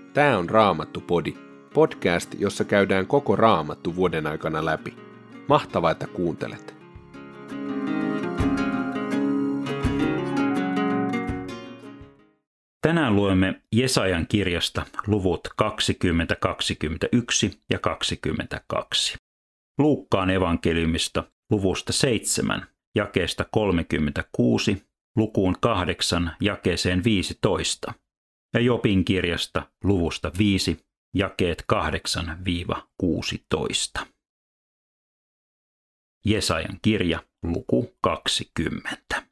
Tää on Raamattu-podi, podcast, jossa käydään koko Raamattu vuoden aikana läpi. Mahtavaa, että kuuntelet! Tänään luemme Jesajan kirjasta luvut 20, 21 ja 22. Luukkaan evankeliumista luvusta 7, jakeesta 36, lukuun 8, jakeeseen 15. Ja Jobin kirjasta luvusta 5, jakeet 8-16. Jesajan kirja, luku 20.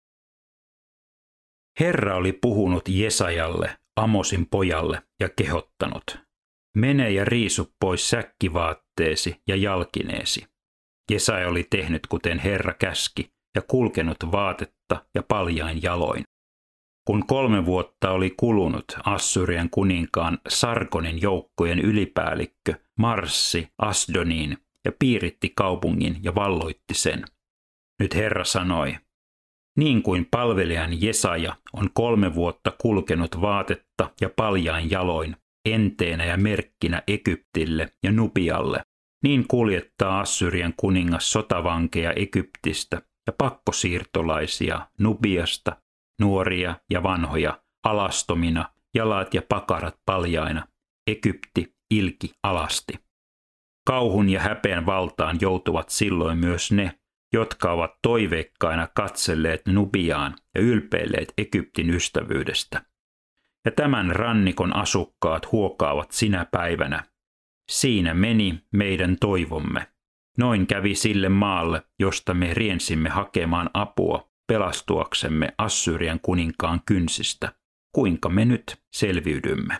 Herra oli puhunut Jesajalle, Amosin pojalle, ja kehottanut: mene ja riisu pois säkkivaatteesi ja jalkineesi. Jesaja oli tehnyt kuten Herra käski ja kulkenut vaatetta ja paljain jaloin. Kun 3 vuotta oli kulunut, Assyrian kuninkaan Sargonin joukkojen ylipäällikkö marssi Asdoniin ja piiritti kaupungin ja valloitti sen. Nyt Herra sanoi: niin kuin palvelijan Jesaja on 3 vuotta kulkenut vaatetta ja paljain jaloin, enteenä ja merkkinä Egyptille ja Nubialle, niin kuljettaa Assyrian kuningas sotavankeja Egyptistä ja pakkosiirtolaisia Nubiasta, nuoria ja vanhoja, alastomina, jalat ja pakarat paljaina, Egypti ilki alasti. Kauhun ja häpeän valtaan joutuvat silloin myös ne, jotka ovat toiveikkaina katselleet Nubiaan ja ylpeilleet Egyptin ystävyydestä. Ja tämän rannikon asukkaat huokaavat sinä päivänä: siinä meni meidän toivomme. Noin kävi sille maalle, josta me riensimme hakemaan apua pelastuaksemme Assyrian kuninkaan kynsistä. Kuinka me nyt selviydymme?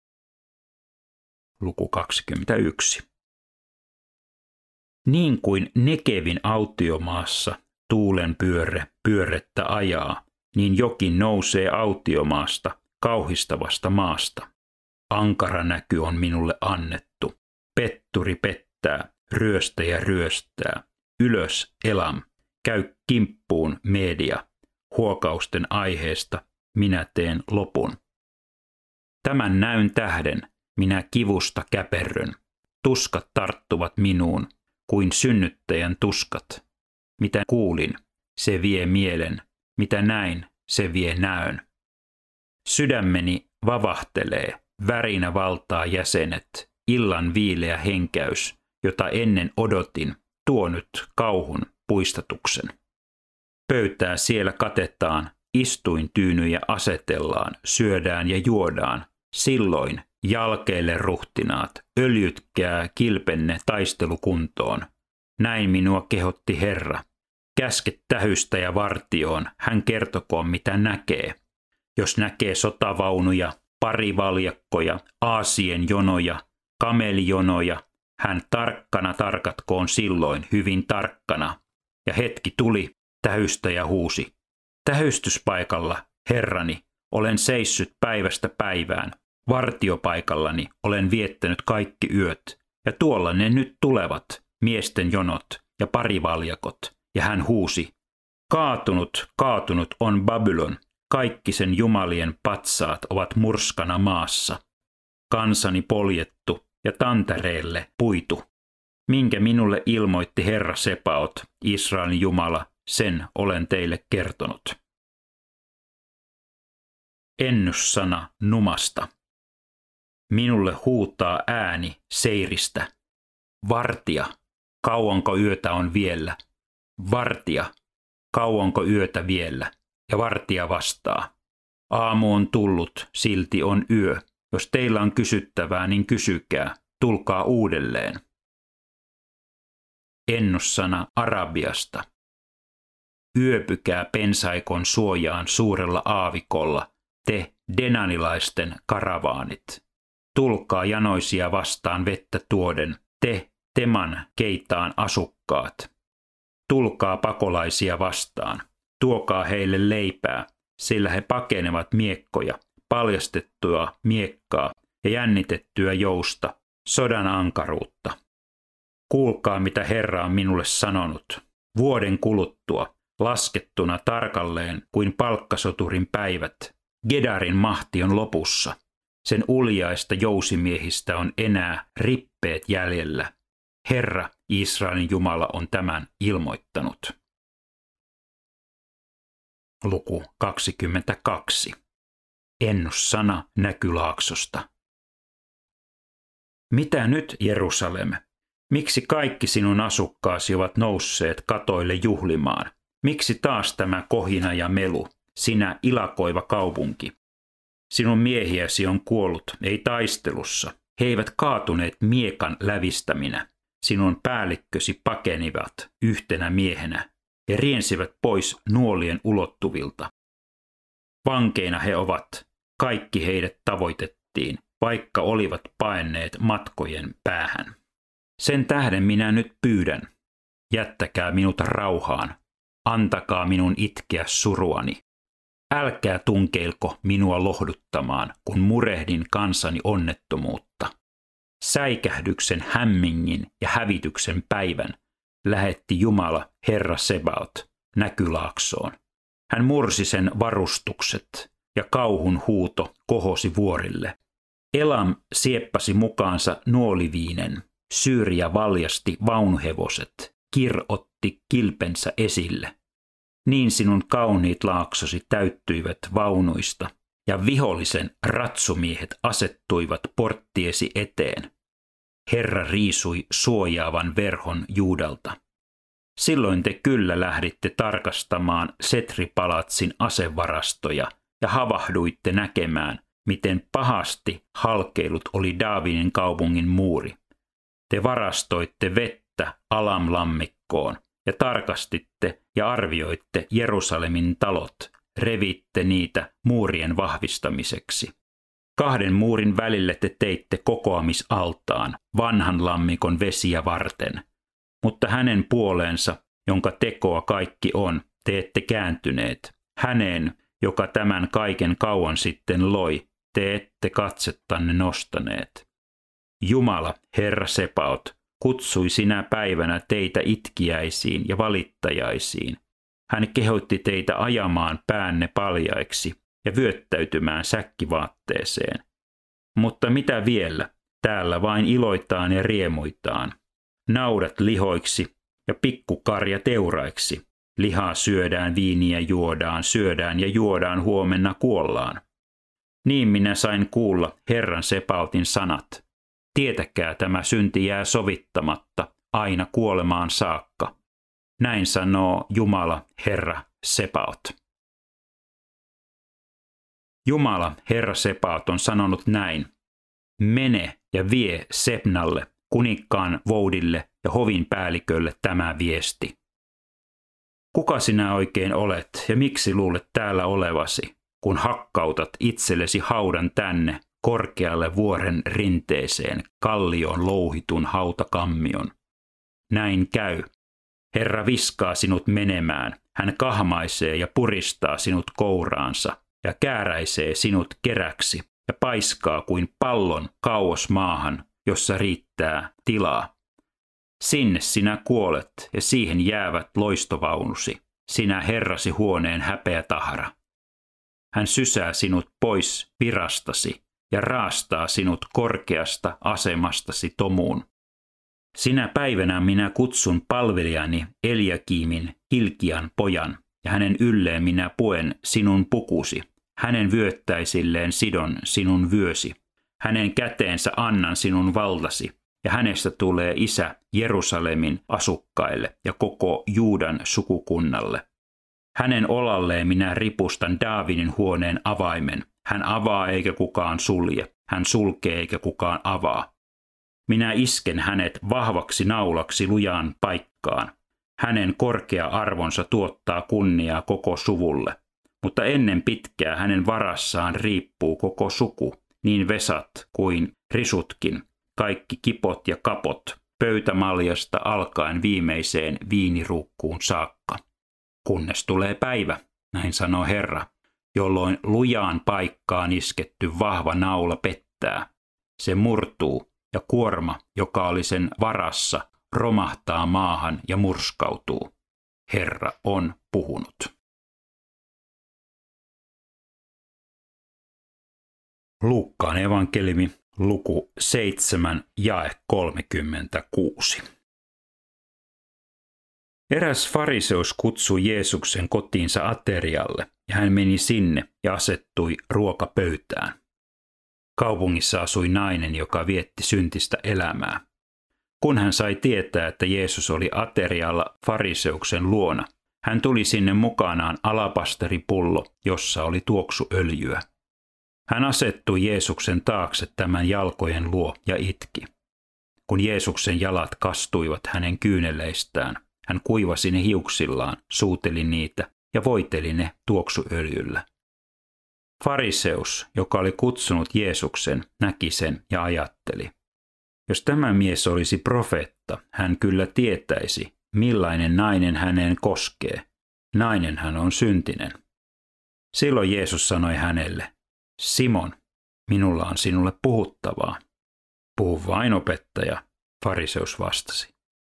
Luku 21. Niin kuin Nekevin autiomaassa tuulen pyörre pyörrettä ajaa, niin jokin nousee autiomaasta, kauhistavasta maasta. Ankara näky on minulle annettu. Petturi pettää, ryöstäjä ryöstää. Ylös, Elam, käy kimppuun, Media. Huokausten aiheesta minä teen lopun. Tämän näyn tähden minä kivusta käperryn. Tuskat tarttuvat minuun kuin synnyttäjän tuskat. Mitä kuulin, se vie mielen. Mitä näin, se vie näön. Sydämeni vavahtelee, värinä valtaa jäsenet, illan viileä henkäys, jota ennen odotin, tuo nyt kauhun puistatuksen. Pöytää siellä katetaan, istuintyynyjä asetellaan, syödään ja juodaan. Silloin jalkeille ruhtinaat, öljytkää kilpenne taistelukuntoon. Näin minua kehotti Herra. Käske tähystä vartioon, hän kertokoon mitä näkee. Jos näkee sotavaunuja, parivaljakkoja, aasien jonoja, kamelijonoja, hän tarkkana tarkatkoon silloin, hyvin tarkkana. Ja hetki tuli, tähystäjä huusi: tähystyspaikalla, Herrani, olen seissyt päivästä päivään. Vartiopaikallani olen viettänyt kaikki yöt, ja tuolla ne nyt tulevat, miesten jonot ja parivaljakot. Ja hän huusi: kaatunut, kaatunut on Babylon, kaikki sen jumalien patsaat ovat murskana maassa. Kansani poljettu ja tantereelle puitu. Minkä minulle ilmoitti Herra Sebaot, Israelin Jumala, sen olen teille kertonut. Ennussana Numasta. Minulle huutaa ääni Seiristä: vartija, kauanko yötä on vielä? Vartija, kauanko yötä vielä? Ja vartija vastaa: aamu on tullut, silti on yö. Jos teillä on kysyttävää, niin kysykää, tulkaa uudelleen. Ennussana Arabiasta. Yöpykää pensaikon suojaan suurella aavikolla, te denanilaisten karavaanit. Tulkaa janoisia vastaan vettä tuoden, te Teman Keitaan asukkaat. Tulkaa pakolaisia vastaan, tuokaa heille leipää, sillä he pakenevat miekkoja, paljastettua miekkaa ja jännitettyä jousta, sodan ankaruutta. Kuulkaa, mitä Herra on minulle sanonut. Vuoden kuluttua, laskettuna tarkalleen kuin palkkasoturin päivät, Gedarin mahti on lopussa. Sen uljaista jousimiehistä on enää rippeet jäljellä. Herra, Israelin Jumala, on tämän ilmoittanut. Luku 22. Ennussana Näkylaaksosta. Mitä nyt, Jerusalem? Miksi kaikki sinun asukkaasi ovat nousseet katoille juhlimaan? Miksi taas tämä kohina ja melu, sinä ilakoiva kaupunki? Sinun miehiäsi on kuollut, ei taistelussa. He eivät kaatuneet miekan lävistäminä. Sinun päällikkösi pakenivat yhtenä miehenä ja riensivät pois nuolien ulottuvilta. Vankeina he ovat, kaikki heidät tavoitettiin, vaikka olivat paenneet matkojen päähän. Sen tähden minä nyt pyydän, jättäkää minut rauhaan, antakaa minun itkeä suruani. Älkää tunkeilko minua lohduttamaan, kun murehdin kansani onnettomuutta. Säikähdyksen, hämmingin ja hävityksen päivän lähetti Jumala, Herra Sebaot, Näkylaaksoon. Hän mursi sen varustukset ja kauhun huuto kohosi vuorille. Elam sieppasi mukaansa nuoliviinen, Syyria valjasti vaunuhevoset, Kir otti kilpensä esille. Niin sinun kauniit laaksosi täyttyivät vaunuista, ja vihollisen ratsumiehet asettuivat porttiesi eteen. Herra riisui suojaavan verhon Juudalta. Silloin te kyllä lähditte tarkastamaan Setripalatsin asevarastoja ja havahduitte näkemään, miten pahasti halkeilut oli Daavidin kaupungin muuri. Te varastoitte vettä Alamlammikkoon ja tarkastitte ja arvioitte Jerusalemin talot, revitte niitä muurien vahvistamiseksi. 2 muurin välille te teitte kokoamisaltaan vanhan lammikon vesiä varten, mutta hänen puoleensa, jonka tekoa kaikki on, te ette kääntyneet. Häneen, joka tämän kaiken kauan sitten loi, te ette katsettanne nostaneet. Jumala, Herra Sebaot, kutsui sinä päivänä teitä itkiäisiin ja valittajaisiin. Hän kehotti teitä ajamaan päänne paljaiksi ja vyöttäytymään säkkivaatteeseen. Mutta mitä vielä? Täällä vain iloitaan ja riemuitaan. Naudat lihoiksi ja pikkukarja teuraiksi. Lihaa syödään, viiniä juodaan, syödään ja juodaan, huomenna kuollaan. Niin minä sain kuulla Herran Sebaotin sanat. Tietäkää, tämä synti jää sovittamatta aina kuolemaan saakka. Näin sanoo Jumala, Herra Sebaot. Jumala, Herra Sebaot, on sanonut näin. Mene ja vie Sebnalle, kuninkaan voudille ja hovin päällikölle tämä viesti. Kuka sinä oikein olet ja miksi luulet täällä olevasi, kun hakkautat itsellesi haudan tänne korkealle vuoren rinteeseen kallioon louhitun hautakammion? Näin käy. Herra viskaa sinut menemään, hän kahmaisee ja puristaa sinut kouraansa ja kääräisee sinut keräksi ja paiskaa kuin pallon kauas maahan, jossa riittää tilaa. Sinne sinä kuolet ja siihen jäävät loistovaunusi, sinä Herrasi huoneen häpeätahra. Hän sysää sinut pois virastasi ja raastaa sinut korkeasta asemastasi tomuun. Sinä päivänä minä kutsun palvelijani Eliakimin, Hilkian pojan, ja hänen ylleen minä puen sinun pukusi. Hänen vyöttäisilleen sidon sinun vyösi. Hänen käteensä annan sinun valtasi, ja hänestä tulee isä Jerusalemin asukkaille ja koko Juudan sukukunnalle. Hänen olalleen minä ripustan Daavidin huoneen avaimen. Hän avaa eikä kukaan sulje, hän sulkee eikä kukaan avaa. Minä isken hänet vahvaksi naulaksi lujaan paikkaan. Hänen korkea arvonsa tuottaa kunniaa koko suvulle, mutta ennen pitkää hänen varassaan riippuu koko suku, niin vesat kuin risutkin, kaikki kipot ja kapot, pöytämaljasta alkaen viimeiseen viiniruukkuun saakka. Kunnes tulee päivä, näin sanoo Herra, jolloin lujaan paikkaan isketty vahva naula pettää. Se murtuu ja kuorma, joka oli sen varassa, romahtaa maahan ja murskautuu. Herra on puhunut. Luukkaan evankeliumi, luku 7, jae 36. Eräs fariseus kutsui Jeesuksen kotiinsa aterialle, ja hän meni sinne ja asettui ruokapöytään. Kaupungissa asui nainen, joka vietti syntistä elämää. Kun hän sai tietää, että Jeesus oli aterialla fariseuksen luona, hän tuli sinne mukanaan alapasteripullo, jossa oli tuoksuöljyä. Hän asettui Jeesuksen taakse tämän jalkojen luo ja itki. Kun Jeesuksen jalat kastuivat hänen kyyneleistään, hän kuivasi ne hiuksillaan, suuteli niitä ja voiteli ne tuoksuöljyllä. Fariseus, joka oli kutsunut Jeesuksen, näki sen ja ajatteli: jos tämä mies olisi profeetta, hän kyllä tietäisi, millainen nainen häneen koskee. Nainen hän on syntinen. Silloin Jeesus sanoi hänelle: Simon, minulla on sinulle puhuttavaa. Puhu vain, opettaja, fariseus vastasi.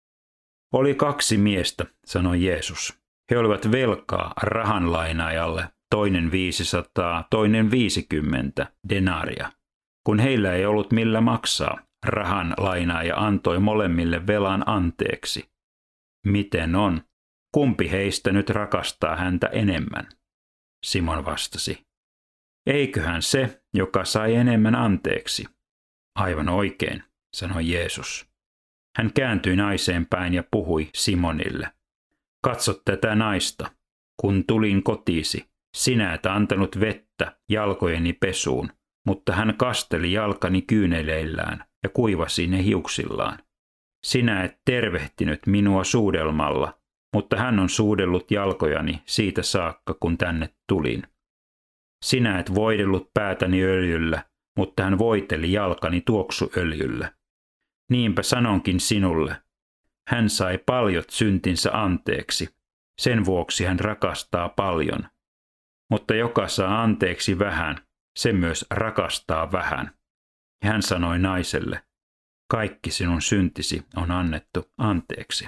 Oli 2 miestä, sanoi Jeesus. He olivat velkaa rahanlainaajalle, toinen 500, toinen 50 denaaria. Kun heillä ei ollut millä maksaa, rahanlainaaja antoi molemmille velan anteeksi. Miten on? Kumpi heistä nyt rakastaa häntä enemmän? Simon vastasi: eiköhän se, joka sai enemmän anteeksi. Aivan oikein, sanoi Jeesus. Hän kääntyi naiseen päin ja puhui Simonille: katso tätä naista. Kun tulin kotiisi, sinä et antanut vettä jalkojeni pesuun, mutta hän kasteli jalkani kyyneleillään ja kuivasi ne hiuksillaan. Sinä et tervehtinyt minua suudelmalla, mutta hän on suudellut jalkojani siitä saakka, kun tänne tulin. Sinä et voidellut päätäni öljyllä, mutta hän voiteli jalkani tuoksuöljyllä. Niinpä sanonkin sinulle, hän sai paljot syntinsä anteeksi, sen vuoksi hän rakastaa paljon. Mutta joka saa anteeksi vähän, se myös rakastaa vähän. Ja hän sanoi naiselle: kaikki sinun syntisi on annettu anteeksi.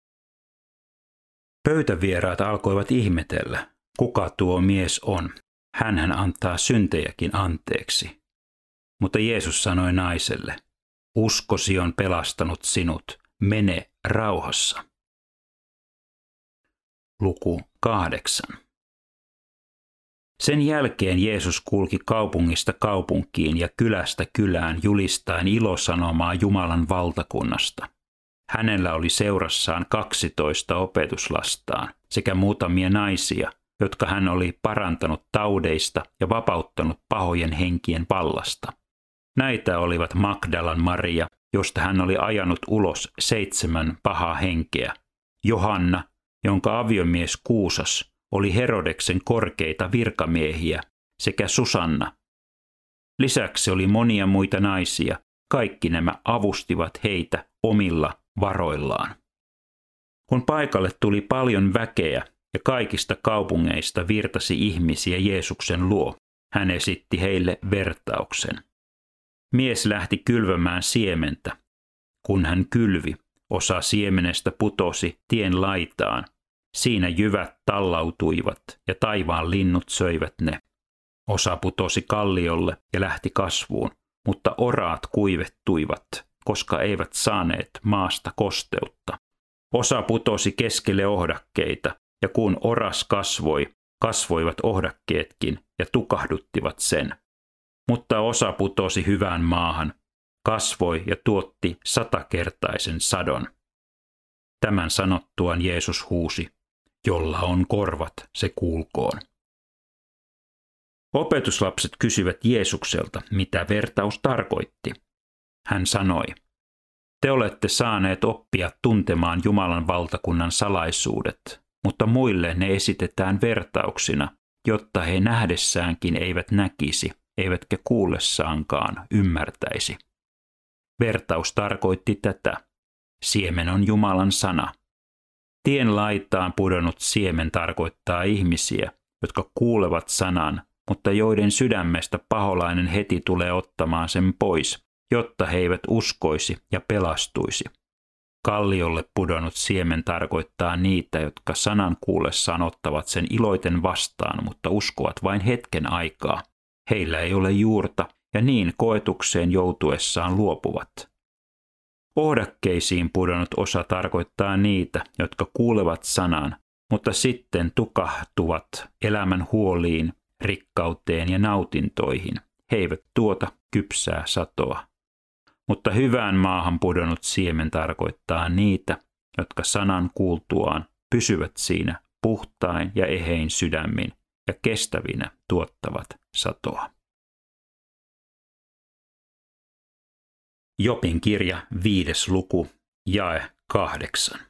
Pöytävieraat alkoivat ihmetellä, kuka tuo mies on. Hänhän antaa syntejäkin anteeksi. Mutta Jeesus sanoi naiselle: uskosi on pelastanut sinut, mene rauhassa. Luku 8. Sen jälkeen Jeesus kulki kaupungista kaupunkiin ja kylästä kylään julistaen ilosanomaa Jumalan valtakunnasta. Hänellä oli seurassaan 12 opetuslastaan sekä muutamia naisia, jotka hän oli parantanut taudeista ja vapauttanut pahojen henkien vallasta. Näitä olivat Magdalan Maria, josta hän oli ajanut ulos 7 pahaa henkeä, Johanna, jonka aviomies Kuusas oli Herodeksen korkeita virkamiehiä, sekä Susanna. Lisäksi oli monia muita naisia, kaikki nämä avustivat heitä omilla varoillaan. Kun paikalle tuli paljon väkeä ja kaikista kaupungeista virtasi ihmisiä Jeesuksen luo, hän esitti heille vertauksen. Mies lähti kylvämään siementä. Kun hän kylvi, osa siemenestä putosi tien laitaan. Siinä jyvät tallautuivat ja taivaan linnut söivät ne. Osa putosi kalliolle ja lähti kasvuun, mutta oraat kuivettuivat, koska eivät saaneet maasta kosteutta. Osa putosi keskelle ohdakkeita, ja kun oras kasvoi, kasvoivat ohdakkeetkin ja tukahduttivat sen. Mutta osa putosi hyvään maahan, kasvoi ja tuotti 100-kertaisen sadon. Tämän sanottuaan Jeesus huusi: jolla on korvat, se kuulkoon. Opetuslapset kysyivät Jeesukselta, mitä vertaus tarkoitti. Hän sanoi: te olette saaneet oppia tuntemaan Jumalan valtakunnan salaisuudet, mutta muille ne esitetään vertauksina, jotta he nähdessäänkin eivät näkisi, eivätkä kuullessaankaan ymmärtäisi. Vertaus tarkoitti tätä: siemen on Jumalan sana. Tien laitaan pudonnut siemen tarkoittaa ihmisiä, jotka kuulevat sanan, mutta joiden sydämestä paholainen heti tulee ottamaan sen pois, jotta he eivät uskoisi ja pelastuisi. Kalliolle pudonnut siemen tarkoittaa niitä, jotka sanan kuullessaan ottavat sen iloiten vastaan, mutta uskovat vain hetken aikaa. Heillä ei ole juurta, ja niin koetukseen joutuessaan luopuvat. Ohdakkeisiin pudonnut osa tarkoittaa niitä, jotka kuulevat sanan, mutta sitten tukahtuvat elämän huoliin, rikkauteen ja nautintoihin. He eivät tuota kypsää satoa. Mutta hyvään maahan pudonnut siemen tarkoittaa niitä, jotka sanan kuultuaan pysyvät siinä puhtain ja ehein sydämin ja kestävinä tuottavat satoa. Jobin kirja 5. luku, jae 8.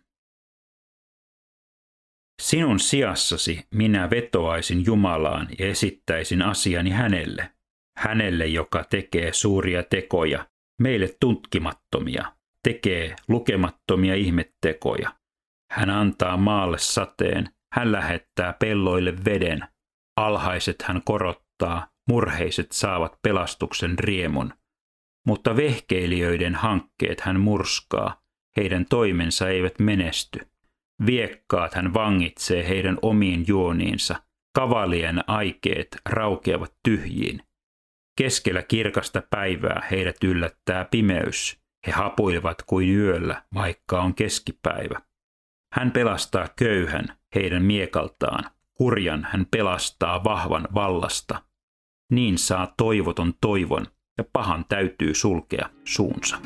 Sinun sijassasi minä vetoaisin Jumalaan ja esittäisin asiani hänelle, joka tekee suuria tekoja, meille tutkimattomia, tekee lukemattomia ihmettekoja. Hän antaa maalle sateen, hän lähettää pelloille veden, alhaiset hän korottaa, murheiset saavat pelastuksen riemun. Mutta vehkeilijöiden hankkeet hän murskaa, heidän toimensa eivät menesty. Viekkaat hän vangitsee heidän omiin juoniinsa, kavalien aikeet raukeavat tyhjiin. Keskellä kirkasta päivää heidät yllättää pimeys, he hapuilevat kuin yöllä, vaikka on keskipäivä. Hän pelastaa köyhän heidän miekaltaan, kurjan hän pelastaa vahvan vallasta. Niin saa toivoton toivon, ja pahan täytyy sulkea suunsa.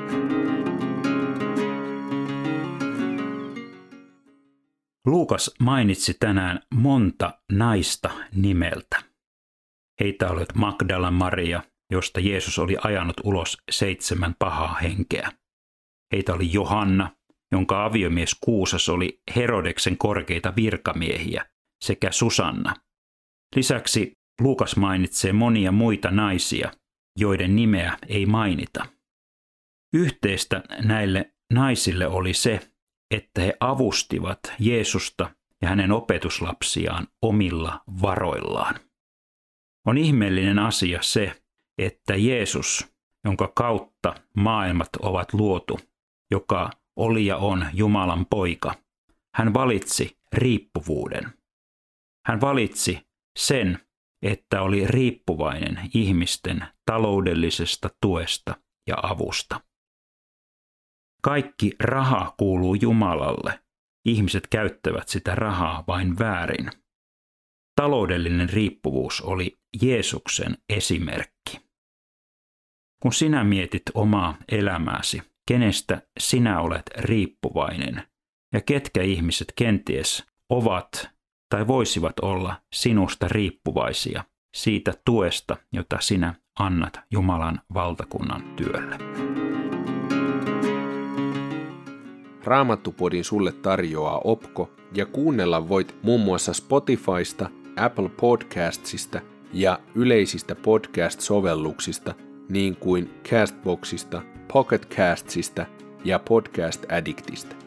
Luukas mainitsi tänään monta naista nimeltä. Heitä olivat Magdala Maria, josta Jeesus oli ajanut ulos 7 pahaa henkeä. Heitä oli Johanna, jonka aviomies Kuusas oli Herodeksen korkeita virkamiehiä, sekä Susanna. Lisäksi Luukas mainitsee monia muita naisia, joiden nimeä ei mainita. Yhteistä näille naisille oli se, että he avustivat Jeesusta ja hänen opetuslapsiaan omilla varoillaan. On ihmeellinen asia se, että Jeesus, jonka kautta maailmat ovat luotu, joka oli ja on Jumalan poika, hän valitsi riippuvuuden. Hän valitsi sen, että oli riippuvainen ihmisten taloudellisesta tuesta ja avusta. Kaikki raha kuuluu Jumalalle. Ihmiset käyttävät sitä rahaa vain väärin. Taloudellinen riippuvuus oli Jeesuksen esimerkki. Kun sinä mietit omaa elämääsi, kenestä sinä olet riippuvainen ja ketkä ihmiset kenties ovat tai voisivat olla sinusta riippuvaisia siitä tuesta, jota sinä annat Jumalan valtakunnan työlle. Raamattupodin sulle tarjoaa Opko ja kuunnella voit muun muassa Spotifysta, Apple Podcastsista ja yleisistä podcast-sovelluksista niin kuin Castboxista, Pocket Castsista ja Podcast Addictista.